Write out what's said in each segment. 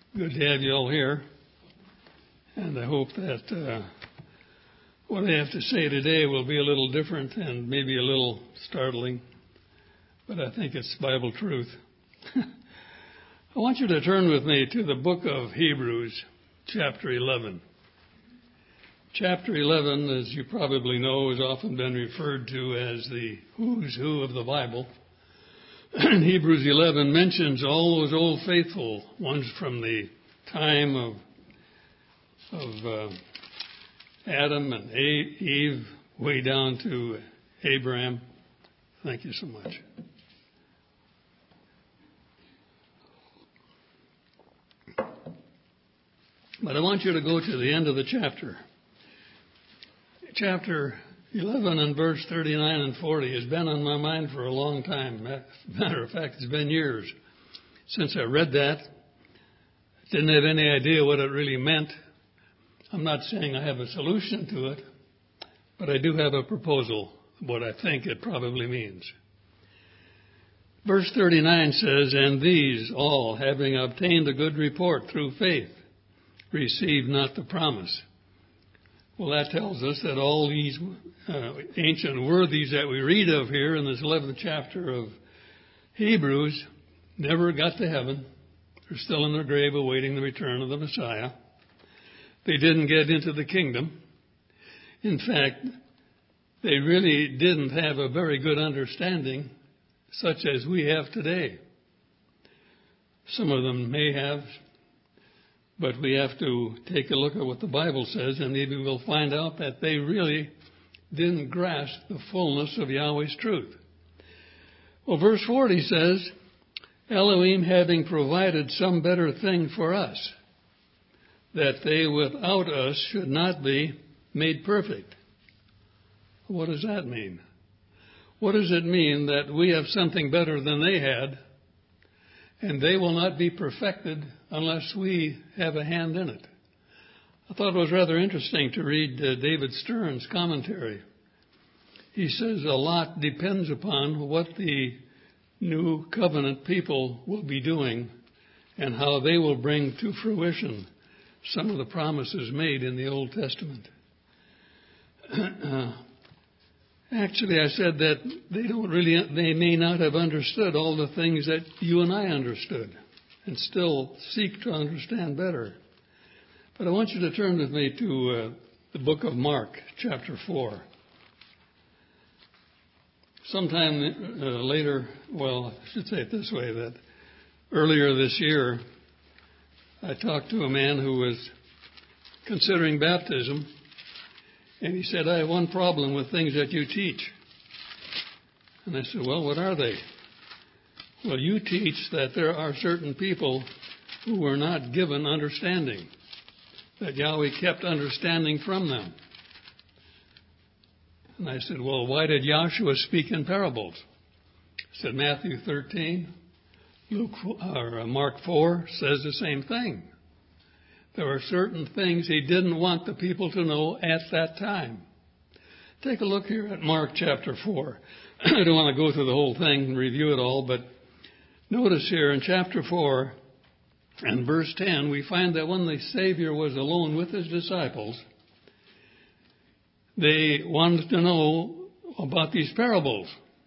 Good to have you all here. And I hope that what I have to say today will be a little different and maybe a little startling, but I think it's Bible truth. I want you to turn with me to the book of Hebrews, chapter 11. Chapter 11, as you probably know, has often been referred to as the who's who of the Bible. And Hebrews 11 mentions all those old faithful ones from the time of Adam and Eve way down to Abraham. Thank you so much. But I want you to go to the end of the chapter. Chapter 11 and verse 39 and 40 has been on my mind for a long time. Matter of fact, it's been years since I read that. Didn't have any idea what it really meant. I'm not saying I have a solution to it, but I do have a proposal, what I think it probably means. Verse 39 says, "And these all, having obtained a good report through faith, received not the promise." Well, that tells us that all these ancient worthies that we read of here in this 11th chapter of Hebrews never got to heaven. They're still in their grave awaiting the return of the Messiah. They didn't get into the kingdom. In fact, they really didn't have a very good understanding such as we have today. Some of them may have, but we have to take a look at what the Bible says, and maybe we'll find out that they really didn't grasp the fullness of Yahweh's truth. Well, verse 40 says, "Elohim having provided some better thing for us, that they without us should not be made perfect." What does that mean? What does it mean that we have something better than they had, and they will not be perfected unless we have a hand in it? I thought it was rather interesting to read David Stern's commentary. He says a lot depends upon what the new covenant people will be doing and how they will bring to fruition some of the promises made in the Old Testament. Actually, I said that they may not have understood all the things that you and I understood and still seek to understand better. But I want you to turn with me to the book of Mark, chapter 4. Sometime later, well, I should say it this way, that earlier this year, I talked to a man who was considering baptism, and he said, "I have one problem with things that you teach." And I said, "Well, what are they?" "Well, you teach that there are certain people who were not given understanding, that Yahweh kept understanding from them." And I said, "Well, why did Yahshua speak in parables?" He said, "Matthew 13, Mark 4 says the same thing. There are certain things he didn't want the people to know at that time." Take a look here at Mark chapter 4. I don't want to go through the whole thing and review it all, but notice here in chapter 4 and verse 10, we find that when the Savior was alone with his disciples, they wanted to know about these parables.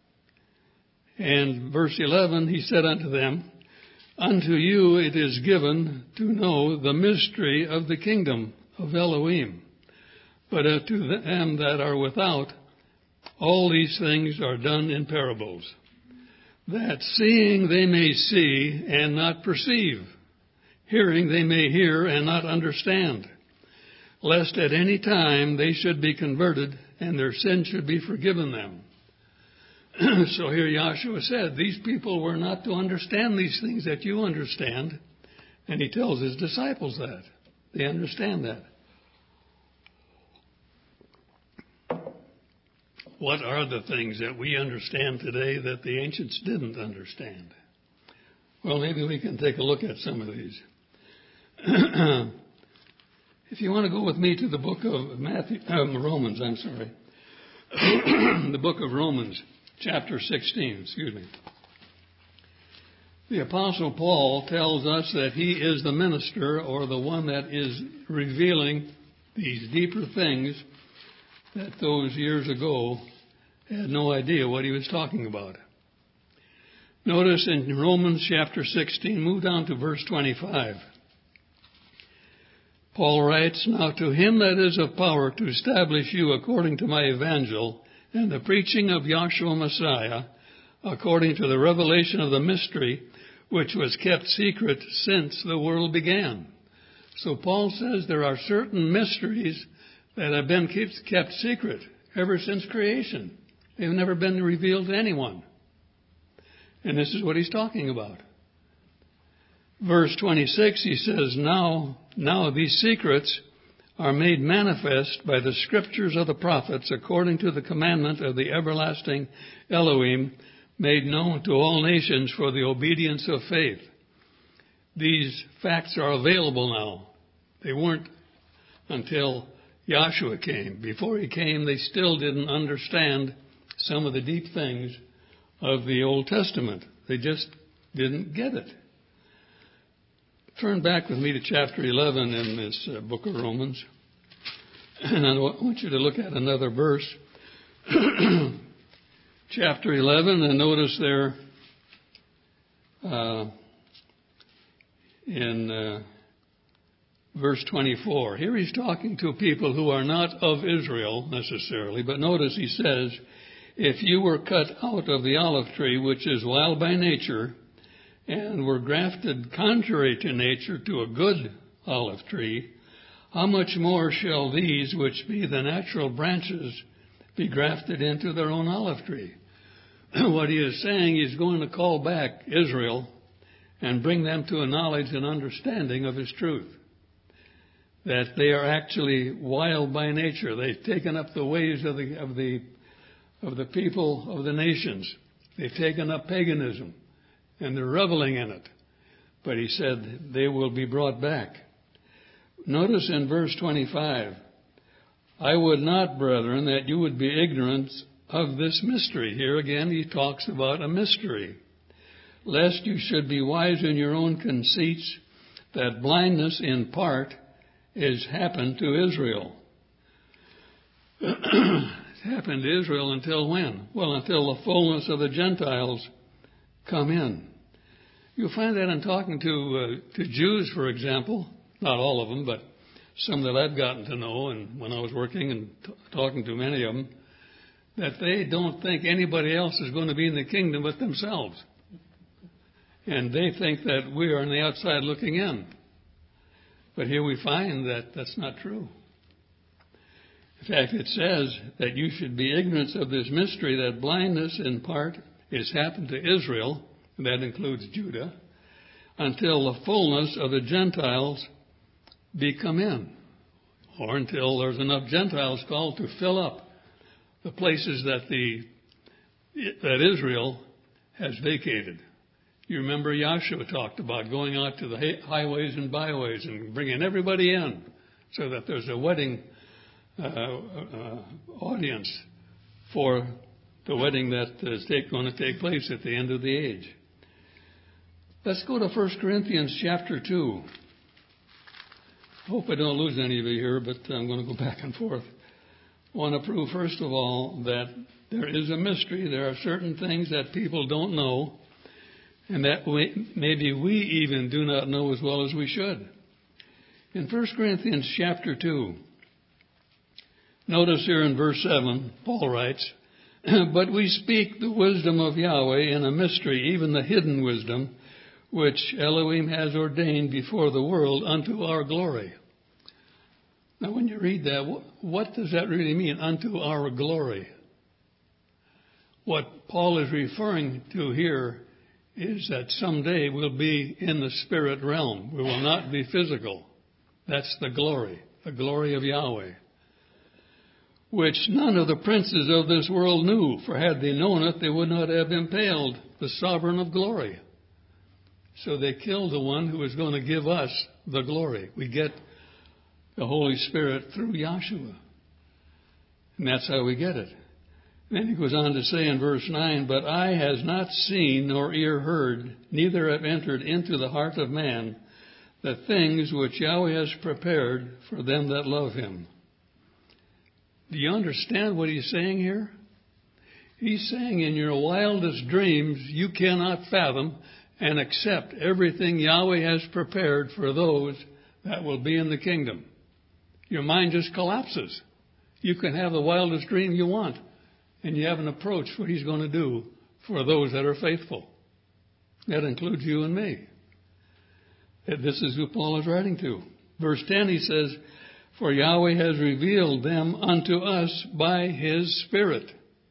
And verse 11, he said unto them, "Unto you it is given to know the mystery of the kingdom of Elohim. But to them that are without, all these things are done in parables, that seeing they may see and not perceive, hearing they may hear and not understand, lest at any time they should be converted and their sin should be forgiven them." So here Yahshua said, these people were not to understand these things that you understand. And he tells his disciples that. They understand that. What are the things that we understand today that the ancients didn't understand? Well, maybe we can take a look at some of these. If you want to go with me to the book of Romans, the book of Romans, chapter 16, The Apostle Paul tells us that he is the minister, or the one that is revealing these deeper things that those years ago had no idea what he was talking about. Notice in Romans chapter 16, move down to verse 25. Paul writes, "Now to him that is of power to establish you according to my evangel and the preaching of Yahshua Messiah, according to the revelation of the mystery, which was kept secret since the world began." So Paul says there are certain mysteries that have been kept secret ever since creation. They've never been revealed to anyone. And this is what he's talking about. Verse 26, he says, Now these secrets are made manifest by the scriptures of the prophets, according to the commandment of the everlasting Elohim, made known to all nations for the obedience of faith. These facts are available now. They weren't until Yahshua came. Before he came, they still didn't understand some of the deep things of the Old Testament. They just didn't get it. Turn back with me to chapter 11 in this book of Romans. And I want you to look at another verse. Chapter 11, and notice there in verse 24. Here he's talking to people who are not of Israel necessarily, but notice he says, "If you were cut out of the olive tree, which is wild by nature, and were grafted contrary to nature to a good olive tree, how much more shall these, which be the natural branches, be grafted into their own olive tree?" What he is saying, he's going to call back Israel and bring them to a knowledge and understanding of his truth. That they are actually wild by nature. They've taken up the ways of the people of the nations. They've taken up paganism, and they're reveling in it. But he said they will be brought back. Notice in verse 25, "I would not, brethren, that you would be ignorant of this mystery." Here again he talks about a mystery. "Lest you should be wise in your own conceits, that blindness in part is happened to Israel." It's happened to Israel until when? Well, until the fullness of the Gentiles come in. You'll find that in talking to Jews, for example, not all of them, but some that I've gotten to know, and when I was working and talking to many of them, that they don't think anybody else is going to be in the kingdom but themselves. And they think that we are on the outside looking in. But here we find that that's not true. In fact, it says that you should be ignorant of this mystery, that blindness in part is happened to Israel, and that includes Judah, until the fullness of the Gentiles be come in, or until there's enough Gentiles called to fill up the places that Israel has vacated. You remember Yahshua talked about going out to the highways and byways and bringing everybody in so that there's a wedding audience for the wedding that is going to take place at the end of the age. Let's go to 1 Corinthians chapter 2. I hope I don't lose any of you here, but I'm going to go back and forth. I want to prove, first of all, that there is a mystery. There are certain things that people don't know, and that maybe we even do not know as well as we should. In 1 Corinthians chapter 2, notice here in verse 7, Paul writes, "But we speak the wisdom of Yahweh in a mystery, even the hidden wisdom, which Elohim has ordained before the world unto our glory." Now, when you read that, what does that really mean, unto our glory? What Paul is referring to here is that someday we'll be in the spirit realm. We will not be physical. That's the glory of Yahweh, which none of the princes of this world knew, for had they known it, they would not have impaled the sovereign of glory. So they killed the one who was going to give us the glory. We get the Holy Spirit through Yahshua. And that's how we get it. Then he goes on to say in verse 9, but eye has not seen nor ear heard, neither have entered into the heart of man the things which Yahweh has prepared for them that love him. Do you understand what he's saying here? He's saying in your wildest dreams you cannot fathom and accept everything Yahweh has prepared for those that will be in the kingdom. Your mind just collapses. You can have the wildest dream you want, and you haven't approached what he's going to do for those that are faithful. That includes you and me. This is who Paul is writing to. Verse 10, he says, for Yahweh has revealed them unto us by his Spirit.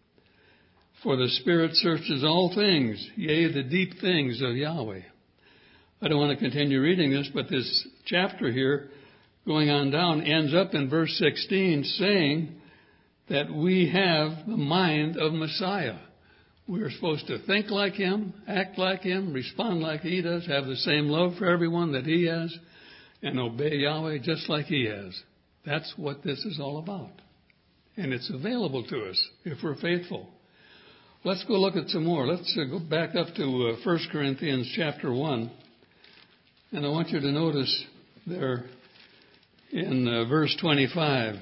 For the Spirit searches all things, yea, the deep things of Yahweh. I don't want to continue reading this, but this chapter here, going on down, ends up in verse 16 saying that we have the mind of Messiah. We're supposed to think like him, act like him, respond like he does, have the same love for everyone that he has, and obey Yahweh just like he has. That's what this is all about. And it's available to us if we're faithful. Let's go look at some more. Let's go back up to 1 Corinthians chapter 1. And I want you to notice there in verse 25.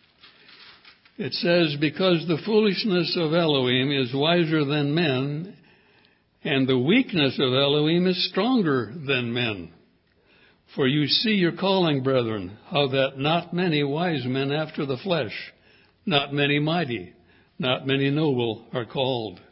It says, because the foolishness of Elohim is wiser than men, and the weakness of Elohim is stronger than men. For you see your calling, brethren, how that not many wise men after the flesh, not many mighty, not many noble are called.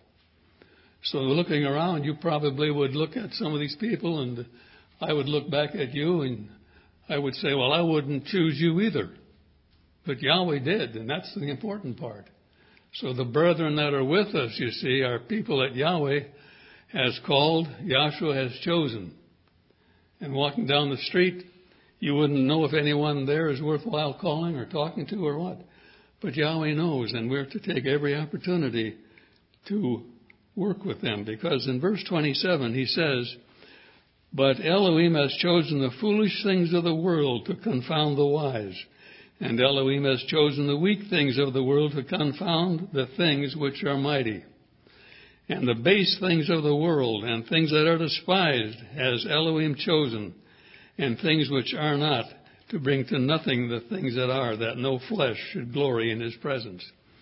So looking around, you probably would look at some of these people, and I would look back at you, and I would say, well, I wouldn't choose you either. But Yahweh did, and that's the important part. So the brethren that are with us, you see, are people that Yahweh has called, Yahshua has chosen. And walking down the street, you wouldn't know if anyone there is worthwhile calling or talking to or what. But Yahweh knows, and we're to take every opportunity to work with them. Because in verse 27, he says, but Elohim has chosen the foolish things of the world to confound the wise. And Elohim has chosen the weak things of the world to confound the things which are mighty. And the base things of the world and things that are despised has Elohim chosen, and things which are not, to bring to nothing the things that are, that no flesh should glory in his presence.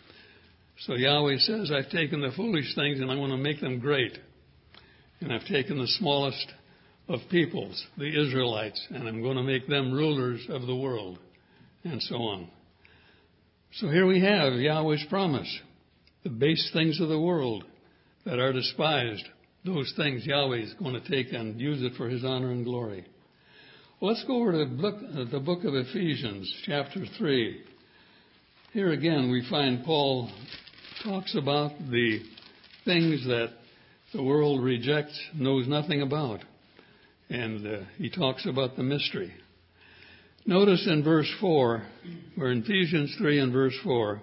So Yahweh says, I've taken the foolish things and I want to make them great. And I've taken the smallest of peoples, the Israelites, and I'm going to make them rulers of the world, and so on. So here we have Yahweh's promise. The base things of the world that are despised, those things Yahweh is going to take and use it for his honor and glory. Well, let's go over to the book of Ephesians, chapter 3. Here again we find Paul talks about the things that the world rejects, knows nothing about. And he talks about the mystery. Notice in verse 4, or in Ephesians 3 and verse 4,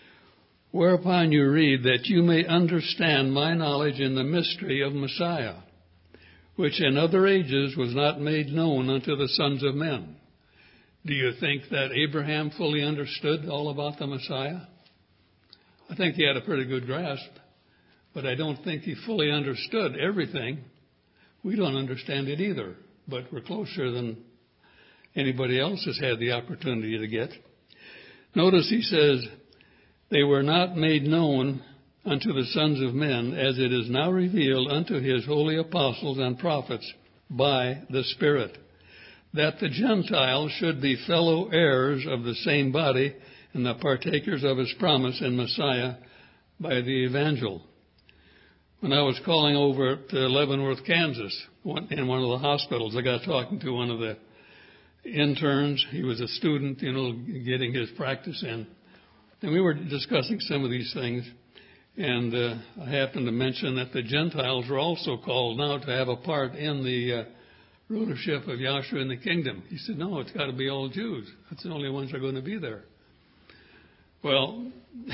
whereupon you read that you may understand my knowledge in the mystery of Messiah, which in other ages was not made known unto the sons of men. Do you think that Abraham fully understood all about the Messiah? I think he had a pretty good grasp, but I don't think he fully understood everything. We don't understand it either, but we're closer than anybody else has had the opportunity to get. Notice he says, they were not made known unto the sons of men, as it is now revealed unto his holy apostles and prophets by the Spirit, that the Gentiles should be fellow heirs of the same body and the partakers of his promise in Messiah by the evangel. When I was calling over at Leavenworth, Kansas, in one of the hospitals, I got talking to one of the interns. He was a student, getting his practice in. And we were discussing some of these things. And I happened to mention that the Gentiles were also called now to have a part in the rulership of Yahshua in the kingdom. He said, no, it's got to be all Jews. That's the only ones that are going to be there. Well,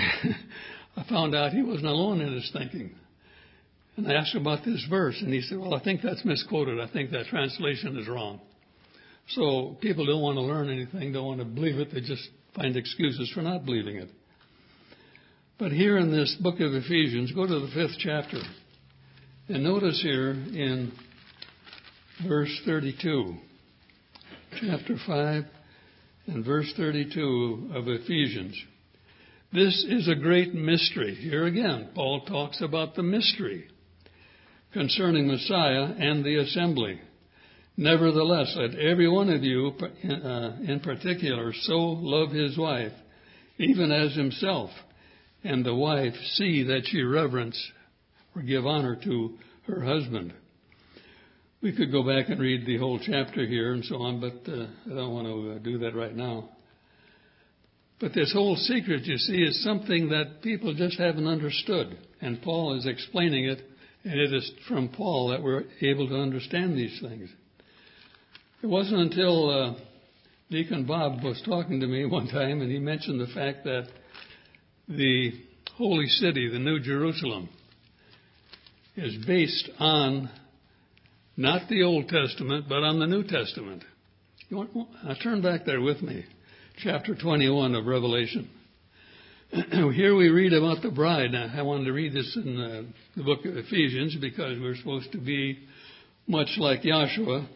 I found out he wasn't alone in his thinking. And I asked him about this verse, and he said, well, I think that's misquoted. I think that translation is wrong. So people don't want to learn anything, don't want to believe it. They just find excuses for not believing it. But here in this book of Ephesians, go to the 5th chapter. And notice here in verse 32, chapter 5 and verse 32 of Ephesians. This is a great mystery. Here again, Paul talks about the mystery concerning Messiah and the assembly. Nevertheless, let every one of you in particular so love his wife, even as himself, and the wife see that she reverence or give honor to her husband. We could go back and read the whole chapter here and so on, but I don't want to do that right now. But this whole secret, you see, is something that people just haven't understood. And Paul is explaining it, and it is from Paul that we're able to understand these things. It wasn't until Deacon Bob was talking to me one time, and he mentioned the fact that the holy city, the New Jerusalem, is based on not the Old Testament, but on the New Testament. Turn back there with me. Chapter 21 of Revelation. Here we read about the bride. Now, I wanted to read this in the book of Ephesians because we're supposed to be much like Joshua,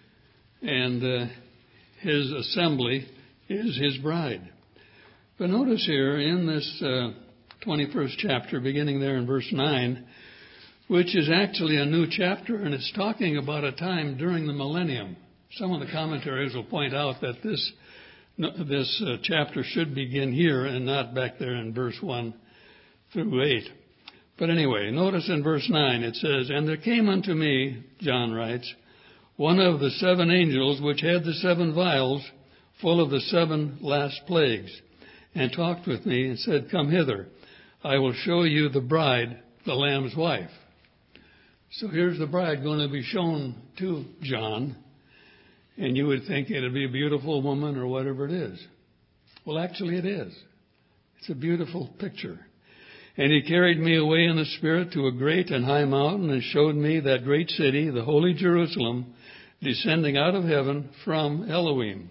and his assembly is his bride. But notice here in this 21st chapter, beginning there in verse 9, which is actually a new chapter, and it's talking about a time during the millennium. Some of the commentaries will point out that this chapter should begin here and not back there in verse 1 through 8. But anyway, notice in verse 9 it says, "And there came unto me," John writes, "one of the 7 angels which had the 7 vials full of the 7 last plagues, and talked with me and said, Come hither, I will show you the bride, the Lamb's wife." So here's the bride going to be shown to John. And you would think it'd be a beautiful woman or whatever it is. Well, actually it is. It's a beautiful picture. "And he carried me away in the Spirit to a great and high mountain and showed me that great city, the holy Jerusalem, descending out of heaven from Elohim."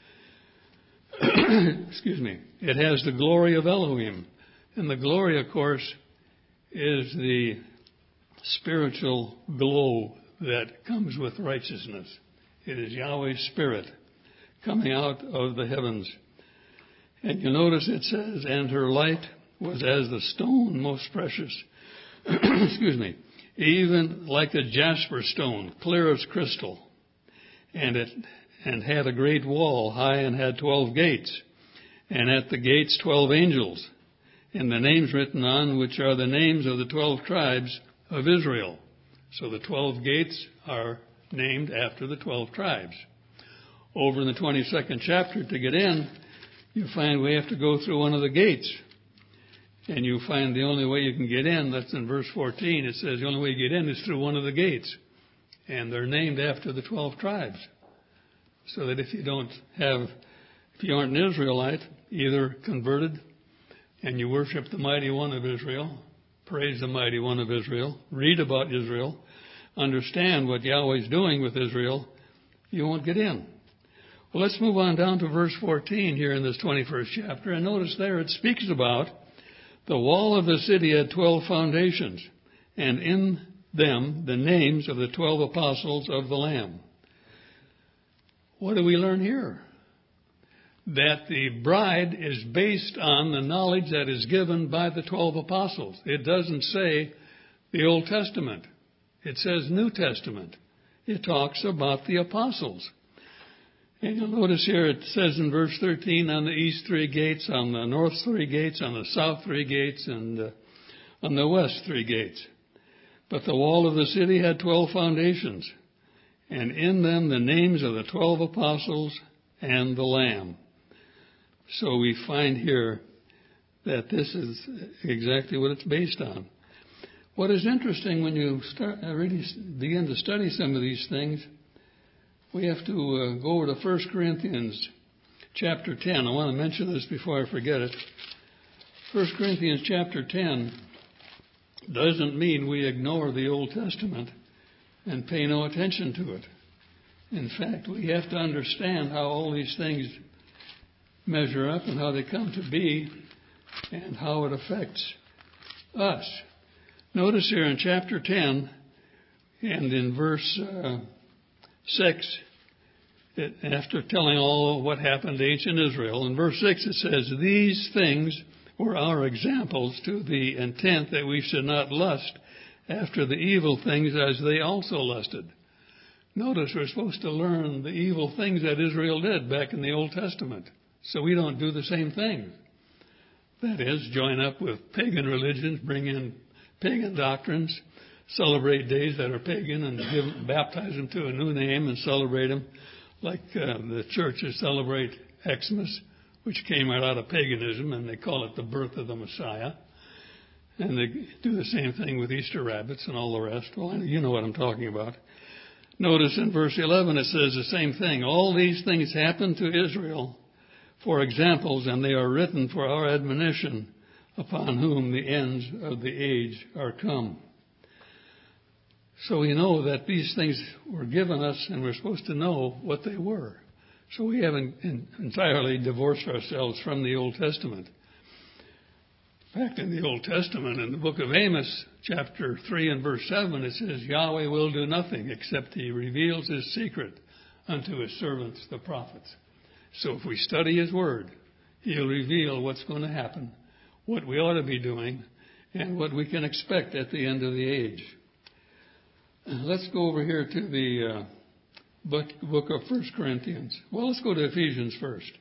Excuse me. It has the glory of Elohim. And the glory, of course, is the spiritual glow that comes with righteousness. It is Yahweh's Spirit coming out of the heavens. And you notice it says, "And her light was as the stone most precious." Excuse me. "Even like a jasper stone, clear as crystal. And had a great wall, high, and had 12 gates. And at the gates 12 angels, and the names written on, which are the names of the 12 tribes of Israel." So the 12 gates are named after the 12 tribes. Over in the 22nd chapter, to get in, you find we have to go through one of the gates. And you find the only way you can get in, that's in verse 14, it says the only way you get in is through one of the gates. And they're named after the 12 tribes. So that if you aren't an Israelite, either converted and you worship the Mighty One of Israel, praise the Mighty One of Israel, read about Israel, understand what Yahweh's doing with Israel, you won't get in. Well, let's move on down to verse 14 here in this 21st chapter. And notice there it speaks about the wall of the city had 12 foundations, and in them the names of the 12 apostles of the Lamb. What do we learn here? That the bride is based on the knowledge that is given by the 12 apostles. It doesn't say the Old Testament. It says New Testament. It talks about the apostles. And you'll notice here it says in verse 13, on the east 3 gates, on the north 3 gates, on the south 3 gates, and on the west 3 gates. But the wall of the city had 12 foundations, and in them the names of the 12 apostles and the Lamb. So we find here that this is exactly what it's based on. What is interesting when you really begin to study some of these things, we have to go over to 1 Corinthians chapter 10. I want to mention this before I forget it. 1 Corinthians chapter 10 doesn't mean we ignore the Old Testament and pay no attention to it. In fact, we have to understand how all these things measure up and how they come to be and how it affects us. Notice here in chapter 10 and in verse 6, after telling all what happened to ancient Israel, in verse 6 it says, "These things were our examples to the intent that we should not lust after the evil things as they also lusted." Notice we're supposed to learn the evil things that Israel did back in the Old Testament, so we don't do the same thing. That is, join up with pagan religions, bring in pagan doctrines, celebrate days that are pagan and baptize them to a new name and celebrate them like the churches celebrate Xmas, which came right out of paganism, and they call it the birth of the Messiah. And they do the same thing with Easter rabbits and all the rest. Well, you know what I'm talking about. Notice in verse 11 it says the same thing. "All these things happened to Israel for examples, and they are written for our admonition, upon whom the ends of the age are come." So we know that these things were given us, and we're supposed to know what they were. So we haven't entirely divorced ourselves from the Old Testament. In fact, in the Old Testament, in the book of Amos, chapter 3 and verse 7, it says, "Yahweh will do nothing except he reveals his secret unto his servants, the prophets." So if we study his word, he'll reveal what's going to happen, what we ought to be doing, and what we can expect at the end of the age. Let's go over here to the book of 1 Corinthians. Well, let's go to Ephesians first.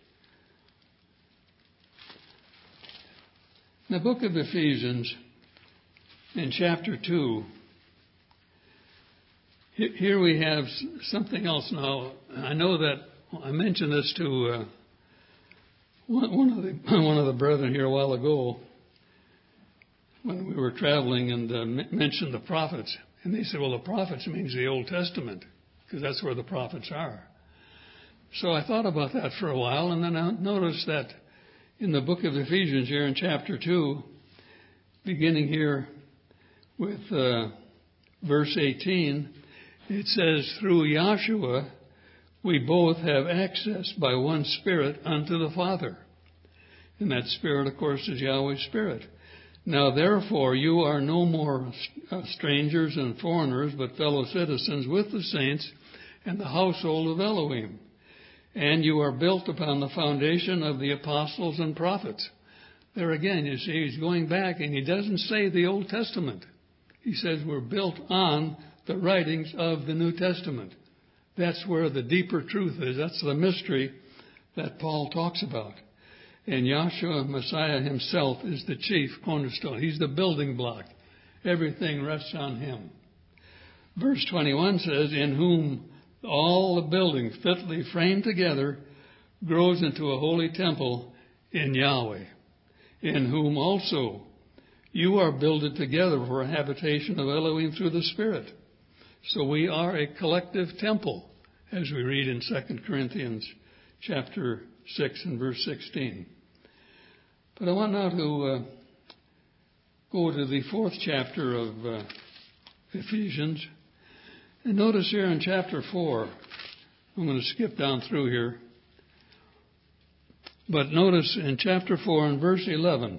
In the book of Ephesians, in chapter 2, here we have something else now. I know that I mentioned this to one of the brethren here a while ago when we were traveling and mentioned the prophets. And they said, well, the prophets means the Old Testament, because that's where the prophets are. So I thought about that for a while, and then I noticed that in the book of Ephesians here in chapter 2, beginning here with verse 18, it says, "Through Yahshua we both have access by one Spirit unto the Father." And that Spirit, of course, is Yahweh's Spirit. "Now, therefore, you are no more strangers and foreigners, but fellow citizens with the saints and the household of Elohim. And you are built upon the foundation of the apostles and prophets." There again, you see, he's going back, and he doesn't say the Old Testament. He says we're built on the writings of the New Testament. That's where the deeper truth is. That's the mystery that Paul talks about. And Yahshua Messiah himself is the chief cornerstone. He's the building block. Everything rests on him. Verse 21 says, "In whom all the building fitly framed together grows into a holy temple in Yahweh, in whom also you are builded together for a habitation of Elohim through the Spirit." So we are a collective temple, as we read in 2 Corinthians chapter 6 and verse 16. But I want now to go to the 4th chapter of Ephesians. And notice here in chapter 4, I'm going to skip down through here. But notice in chapter 4 and verse 11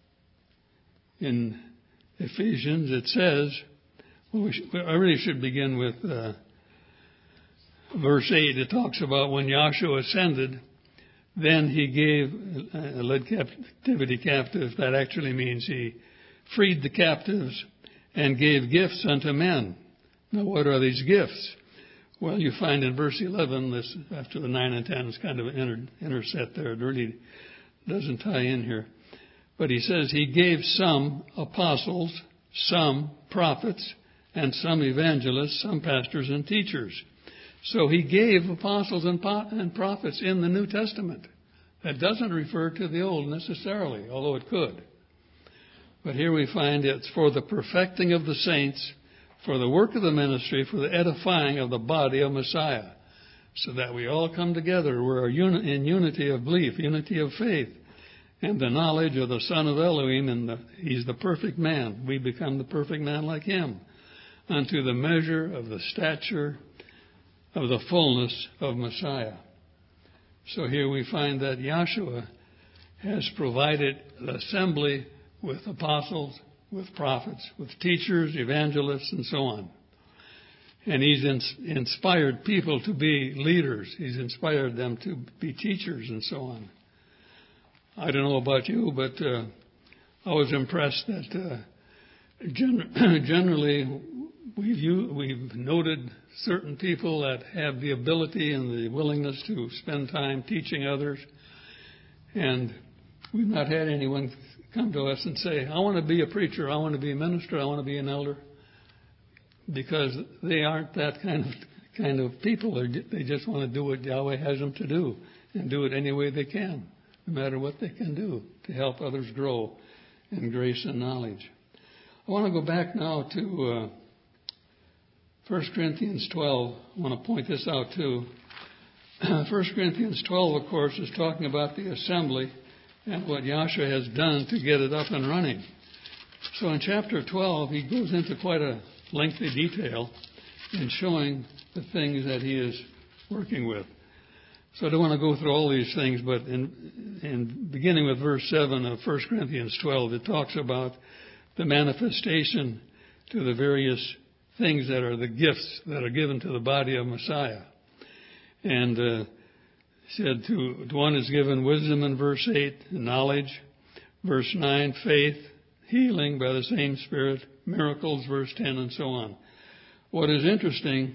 in Ephesians, it says, I really should begin with verse 8. It talks about when Yahshua ascended, then he led captivity captive. That actually means he freed the captives and gave gifts unto men. Now, what are these gifts? Well, you find in verse 11, this after the 9 and 10 is kind of an interset there. It really doesn't tie in here. But he says he gave some apostles, some prophets, and some evangelists, some pastors and teachers. So he gave apostles and prophets in the New Testament. That doesn't refer to the Old necessarily, although it could. But here we find it's for the perfecting of the saints, for the work of the ministry, for the edifying of the body of Messiah, so that we all come together. We're in unity of belief, unity of faith, and the knowledge of the Son of Elohim, and he's the perfect man. We become the perfect man like him, unto the measure of the stature of the fullness of Messiah. So here we find that Yahshua has provided the assembly with apostles, with prophets, with teachers, evangelists, and so on. And he's inspired people to be leaders. He's inspired them to be teachers and so on. I don't know about you, but I was impressed that generally we've noted certain people that have the ability and the willingness to spend time teaching others. And we've not had anyone come to us and say, I want to be a preacher, I want to be a minister, I want to be an elder. Because they aren't that kind of people. They just want to do what Yahweh has them to do and do it any way they can, no matter what they can do to help others grow in grace and knowledge. I want to go back now to 1 Corinthians 12. I want to point this out too. 1 Corinthians 12, of course, is talking about the assembly and what Yahshua has done to get it up and running. So in chapter 12, he goes into quite a lengthy detail in showing the things that he is working with. So I don't want to go through all these things, but in beginning with verse 7 of 1 Corinthians 12, it talks about the manifestation to the various things that are the gifts that are given to the body of Messiah. And said to one is given wisdom in verse 8, knowledge, verse 9, faith, healing by the same Spirit, miracles, verse 10, and so on. What is interesting,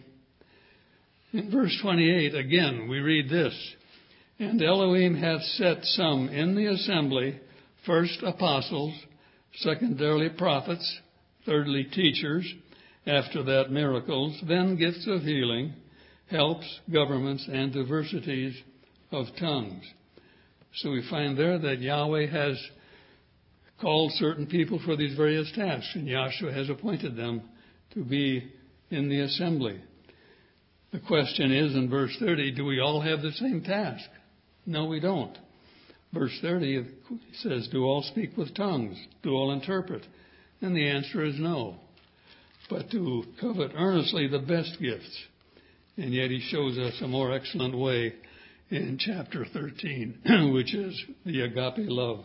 in verse 28, again, we read this, and Elohim hath set some in the assembly, first apostles, secondarily prophets, thirdly teachers, after that miracles, then gifts of healing, helps, governments, and diversities of tongues. So we find there that Yahweh has called certain people for these various tasks, and Yahshua has appointed them to be in the assembly. The question is, in verse 30, do we all have the same task? No, we don't. Verse 30 says, do all speak with tongues? Do all interpret? And the answer is no. But to covet earnestly the best gifts. And yet he shows us a more excellent way in chapter 13, which is the agape love.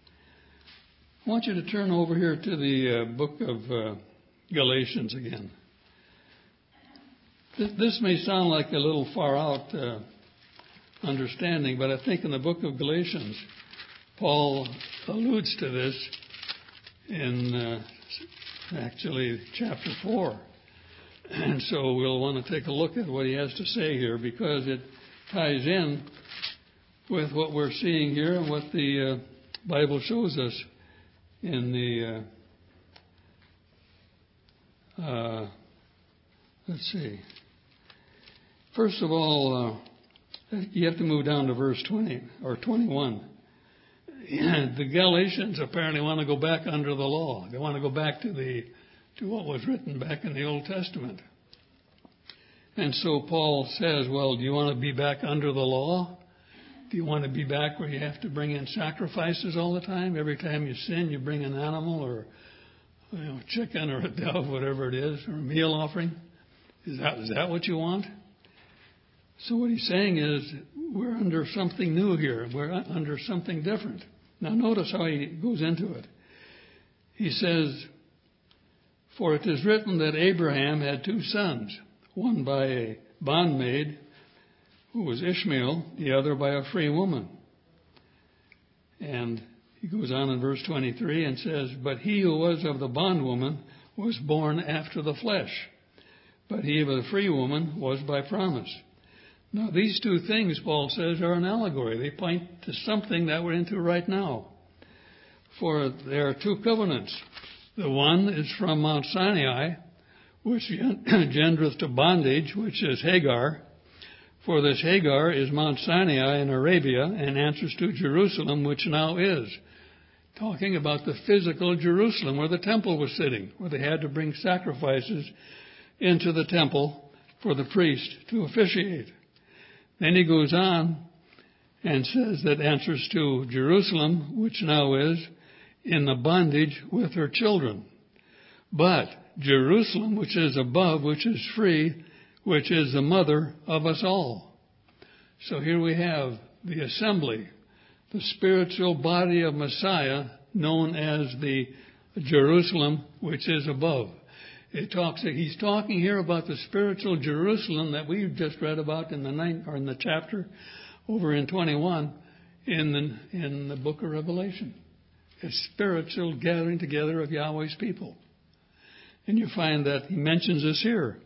I want you to turn over here to the book of Galatians again. This may sound like a little far out understanding, but I think in the book of Galatians, Paul alludes to this in actually chapter 4. And so we'll want to take a look at what he has to say here, because it ties in with what we're seeing here and what the Bible shows us in the, let's see. First of all, you have to move down to verse 20 or 21. The Galatians apparently want to go back under the law. They want to go back to what was written back in the Old Testament. And so Paul says, well, do you want to be back under the law? Do you want to be back where you have to bring in sacrifices all the time? Every time you sin, you bring an animal or a chicken or a dove, whatever it is, or a meal offering? Is that what you want? So what he's saying is we're under something new here. We're under something different. Now notice how he goes into it. He says, for it is written that Abraham had two sons, one by a bondmaid, who was Ishmael, the other by a free woman. And he goes on in verse 23 and says, but he who was of the bondwoman was born after the flesh, but he of the free woman was by promise. Now these two things, Paul says, are an allegory. They point to something that we're into right now. For there are two covenants. The one is from Mount Sinai, which gendereth to bondage, which is Hagar. For this Hagar is Mount Sinai in Arabia, and answers to Jerusalem, which now is. Talking about the physical Jerusalem, where the temple was sitting, where they had to bring sacrifices into the temple for the priest to officiate. Then he goes on and says that answers to Jerusalem, which now is, in the bondage with her children. But Jerusalem, which is above, which is free, which is the mother of us all. So here we have the assembly, the spiritual body of Messiah known as the Jerusalem which is above. He's talking here about the spiritual Jerusalem that we've just read about in the chapter over in 21 in the book of Revelation. A spiritual gathering together of Yahweh's people. And you find that he mentions this here.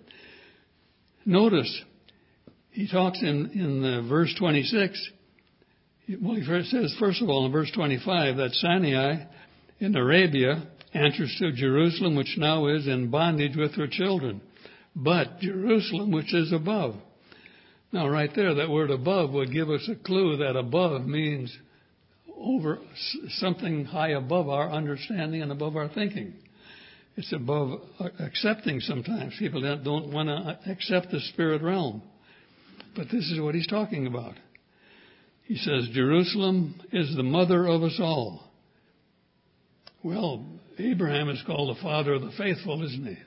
Notice, he talks in verse 26. Well, he says, first of all, in verse 25, that Sinai in Arabia answers to Jerusalem, which now is in bondage with her children. But Jerusalem, which is above. Now, right there, that word above would give us a clue that above means over something high above our understanding and above our thinking. It's above accepting sometimes. People don't want to accept the spirit realm. But this is what he's talking about. He says, Jerusalem is the mother of us all. Well, Abraham is called the father of the faithful, isn't he?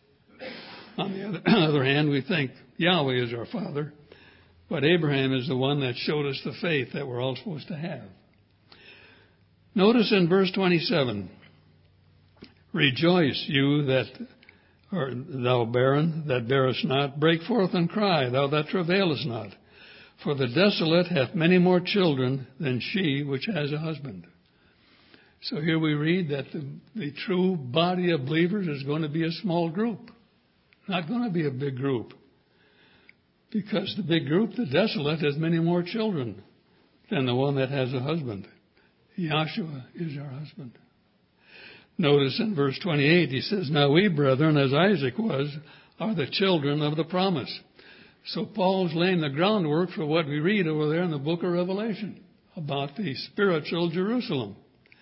On the other hand, we think Yahweh is our father, but Abraham is the one that showed us the faith that we're all supposed to have. Notice in verse 27, rejoice, you thou barren that bearest not, break forth and cry, thou that travailest not. For the desolate hath many more children than she which has a husband. So here we read that the true body of believers is going to be a small group, not going to be a big group. Because the big group, the desolate, has many more children than the one that has a husband. Yahshua is our husband. Notice in verse 28, he says, now we, brethren, as Isaac was, are the children of the promise. So Paul's laying the groundwork for what we read over there in the book of Revelation about the spiritual Jerusalem.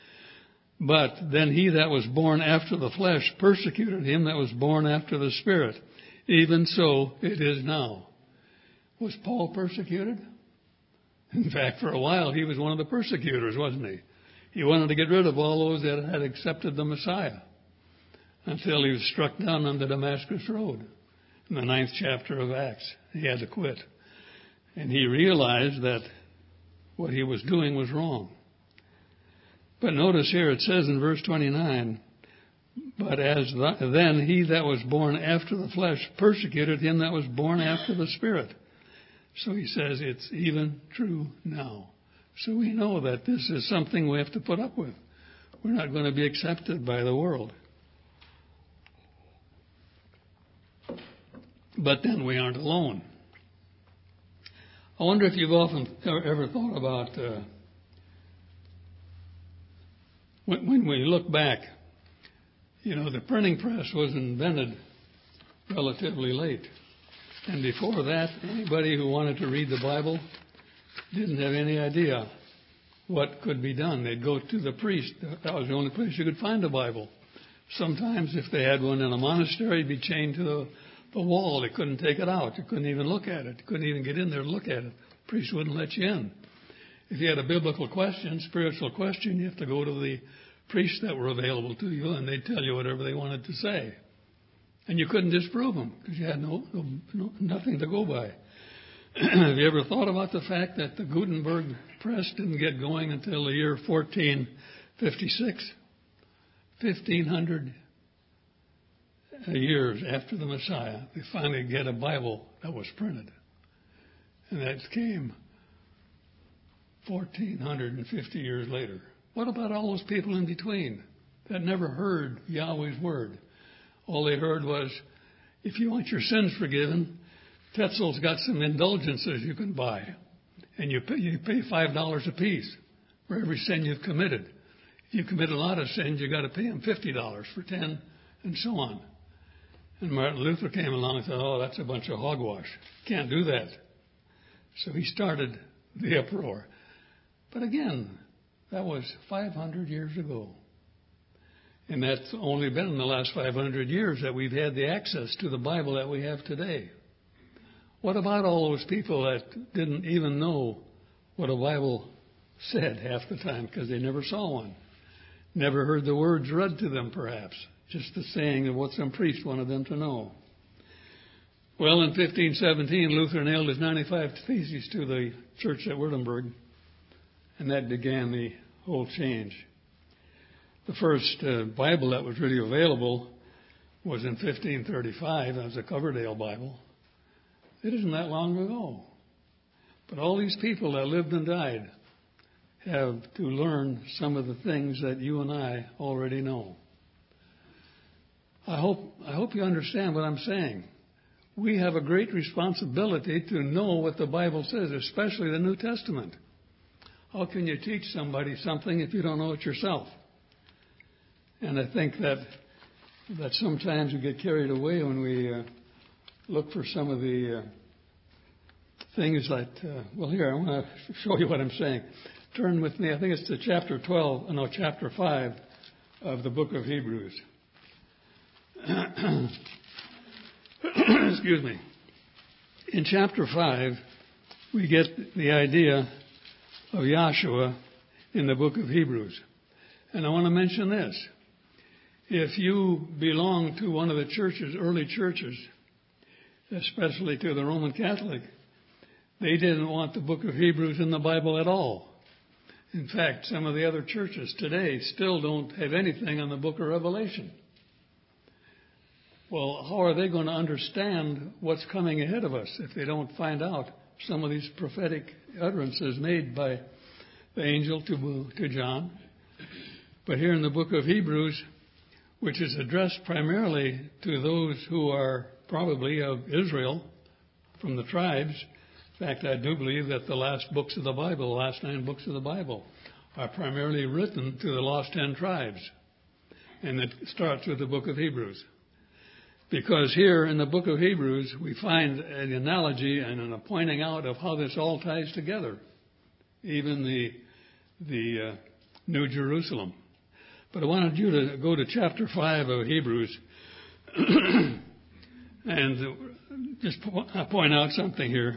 But then he that was born after the flesh persecuted him that was born after the Spirit. Even so it is now. Was Paul persecuted? In fact, for a while he was one of the persecutors, wasn't he? He wanted to get rid of all those that had accepted the Messiah until he was struck down on the Damascus Road in the 9th chapter of Acts. He had to quit. And he realized that what he was doing was wrong. But notice here it says in verse 29, but then he that was born after the flesh persecuted him that was born after the Spirit. So he says it's even true now. So we know that this is something we have to put up with. We're not going to be accepted by the world. But then we aren't alone. I wonder if you've often ever thought about when we look back, the printing press was invented relatively late. And before that, anybody who wanted to read the Bible didn't have any idea what could be done. They'd go to the priest. That was the only place you could find a Bible. Sometimes if they had one in a monastery, it'd be chained to the wall. They couldn't take it out. You couldn't even look at it. You couldn't even get in there to look at it. The priest wouldn't let you in. If you had a biblical question, spiritual question, you have to go to the priests that were available to you, and they'd tell you whatever they wanted to say. And you couldn't disprove them because you had nothing to go by. Have you ever thought about the fact that the Gutenberg press didn't get going until the year 1456? 1,500 years after the Messiah, they finally get a Bible that was printed. And that came 1,450 years later. What about all those people in between that never heard Yahweh's word? All they heard was, if you want your sins forgiven, Tetzel's got some indulgences you can buy. And you pay $5 a piece for every sin you've committed. If you commit a lot of sins, you got to pay them $50 for 10, and so on. And Martin Luther came along and said, oh, that's a bunch of hogwash. Can't do that. So he started the uproar. But again, that was 500 years ago. And that's only been in the last 500 years that we've had the access to the Bible that we have today. What about all those people that didn't even know what a Bible said half the time because they never saw one? Never heard the words read to them, perhaps. Just the saying of what some priest wanted them to know. Well, in 1517, Luther nailed his 95 Theses to the church at Wittenberg. And that began the whole change. The first Bible that was really available was in 1535. That was a Coverdale Bible. It isn't that long ago. But all these people that lived and died have to learn some of the things that you and I already know. I hope you understand what I'm saying. We have a great responsibility to know what the Bible says, especially the New Testament. How can you teach somebody something if you don't know it yourself? And I think that sometimes we get carried away when we look for some of the things that, here, I want to show you what I'm saying. Turn with me, I think it's to chapter 5 of the book of Hebrews. Excuse me. In chapter 5, we get the idea of Yahshua in the book of Hebrews. And I want to mention this. If you belong to one of the churches, early churches, especially to the Roman Catholic, they didn't want the book of Hebrews in the Bible at all. In fact, some of the other churches today still don't have anything on the book of Revelation. Well, how are they going to understand what's coming ahead of us if they don't find out some of these prophetic utterances made by the angel to John? But here in the book of Hebrews, which is addressed primarily to those who are probably of Israel from the tribes. In fact, I do believe that the last books of the Bible, the last 9 books of the Bible, are primarily written to the lost 10 tribes. And it starts with the book of Hebrews. Because here in the book of Hebrews, we find an analogy and a pointing out of how this all ties together. Even the New Jerusalem. But I wanted you to go to chapter 5 of Hebrews and just point out something here.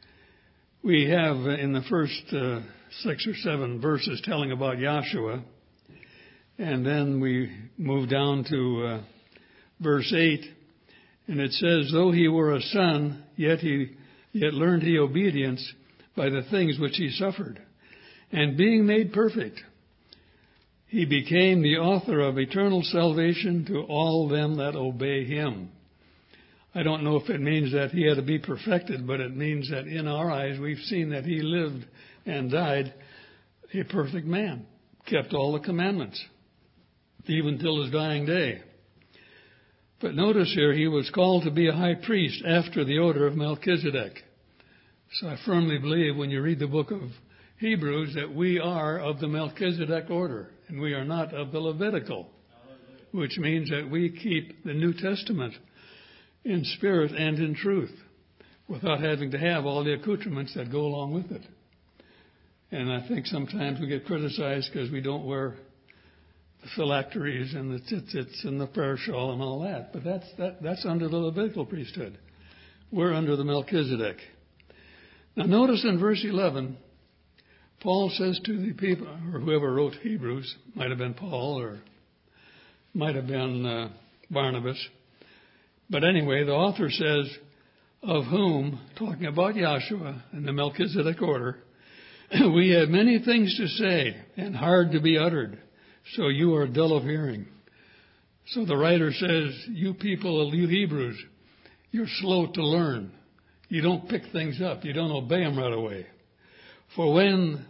We have in the first 6 or 7 verses telling about Yahshua, and then we move down to verse 8, and it says, though he were a son, yet learned he obedience by the things which he suffered. And being made perfect, he became the author of eternal salvation to all them that obey him. I don't know if it means that he had to be perfected, but it means that in our eyes we've seen that he lived and died a perfect man, kept all the commandments, even till his dying day. But notice here, he was called to be a high priest after the order of Melchizedek. So I firmly believe when you read the book of Hebrews that we are of the Melchizedek order, and we are not of the Levitical, which means that we keep the New Testament in spirit and in truth without having to have all the accoutrements that go along with it. And I think sometimes we get criticized because we don't wear the phylacteries and the tzitzits and the prayer shawl and all that. But that's under the Levitical priesthood. We're under the Melchizedek. Now notice in verse 11, Paul says to the people, or whoever wrote Hebrews, might have been Paul or might have been Barnabas. But anyway, the author says, of whom, talking about Yahshua and the Melchizedek order, we have many things to say and hard to be uttered, so you are dull of hearing. So the writer says, you people, you Hebrews, you're slow to learn. You don't pick things up. You don't obey them right away. For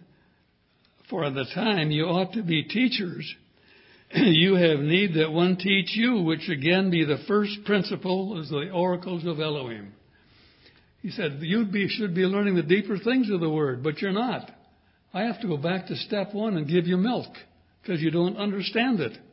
the time you ought to be teachers, you have need that one teach you, which again be the first principle as the oracles of Elohim. He said, should be learning the deeper things of the word, but you're not. I have to go back to step 1 and give you milk, because you don't understand it.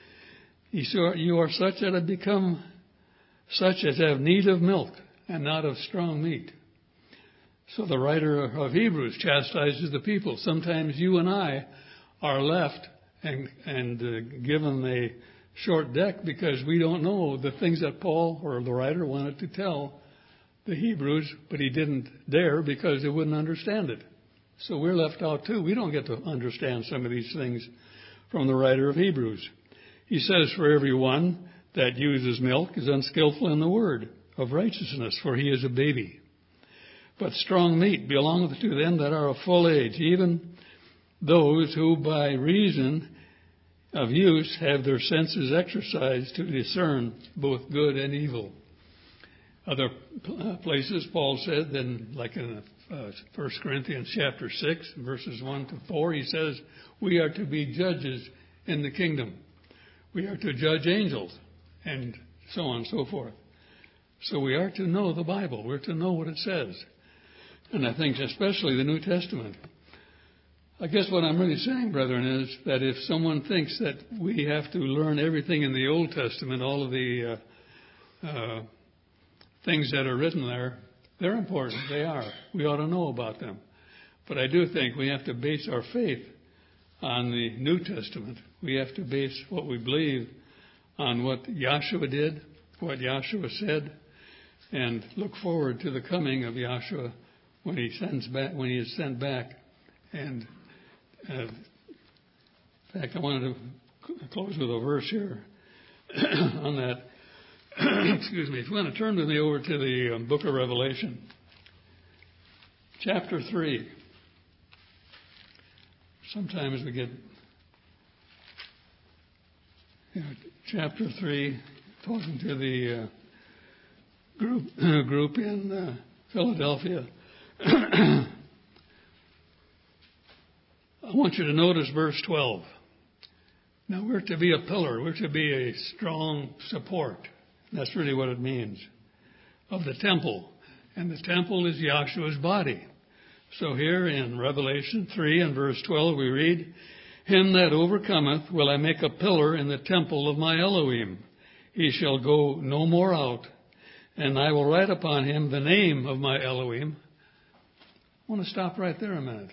You are such that have become such as have need of milk, and not of strong meat. So the writer of Hebrews chastises the people. Sometimes you and I are left and given a short deck because we don't know the things that Paul or the writer wanted to tell the Hebrews, but he didn't dare because they wouldn't understand it. So we're left out too. We don't get to understand some of these things from the writer of Hebrews. He says, for everyone that uses milk is unskillful in the word of righteousness, for he is a baby. But strong meat belongeth to them that are of full age, even those who by reason of use have their senses exercised to discern both good and evil. Other places, Paul said, then like in 1 Corinthians chapter 6, verses 1 to 4, he says, we are to be judges in the kingdom. We are to judge angels, and so on and so forth. So we are to know the Bible. We're to know what it says. And I think especially the New Testament. I guess what I'm really saying, brethren, is that if someone thinks that we have to learn everything in the Old Testament, all of the things that are written there, they're important. They are. We ought to know about them. But I do think we have to base our faith on the New Testament. We have to base what we believe on what Yahshua did, what Yahshua said, and look forward to the coming of Yahshua when he is sent back. And in fact, I wanted to close with a verse here on that. Excuse me. If you want to turn with me over to the book of Revelation, chapter 3. Sometimes we get chapter 3, talking to the group in Philadelphia. I want you to notice verse 12. Now we're to be a pillar. We're to be a strong support. That's really what it means. Of the temple. And the temple is Yahshua's body. So here in Revelation 3 and verse 12 we read, him that overcometh will I make a pillar in the temple of my Elohim. He shall go no more out. And I will write upon him the name of my Elohim. I want to stop right there a minute.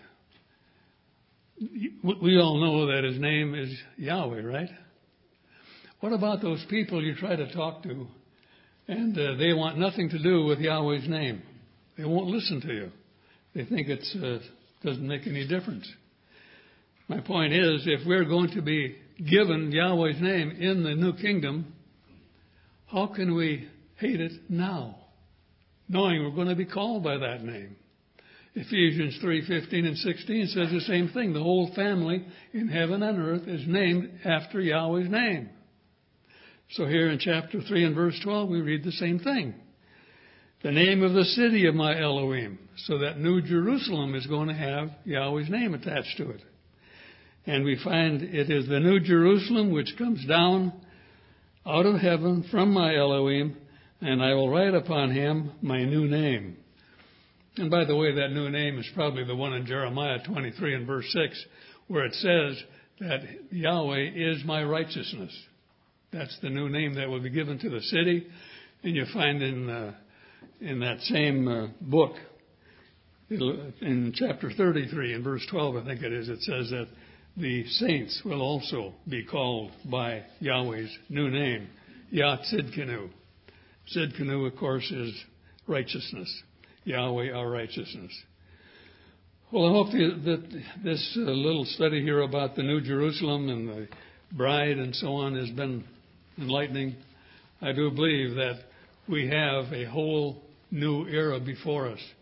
We all know that his name is Yahweh, right? What about those people you try to talk to and they want nothing to do with Yahweh's name? They won't listen to you. They think it doesn't make any difference. My point is, if we're going to be given Yahweh's name in the new kingdom, how can we hate it now, knowing we're going to be called by that name? Ephesians 3:15 and 16 says the same thing. The whole family in heaven and earth is named after Yahweh's name. So here in chapter 3 and verse 12, we read the same thing. The name of the city of my Elohim. So that New Jerusalem is going to have Yahweh's name attached to it. And we find it is the New Jerusalem which comes down out of heaven from my Elohim, and I will write upon him my new name. And by the way, that new name is probably the one in Jeremiah 23 and verse 6, where it says that Yahweh is my righteousness. That's the new name that will be given to the city. And you find in that same book, in chapter 33 and verse 12, I think it is, it says that the saints will also be called by Yahweh's new name, Yah Tzidkenu. Tzidkenu, of course, is righteousness. Yahweh, our righteousness. Well, I hope that this little study here about the New Jerusalem and the bride and so on has been enlightening. I do believe that we have a whole new era before us.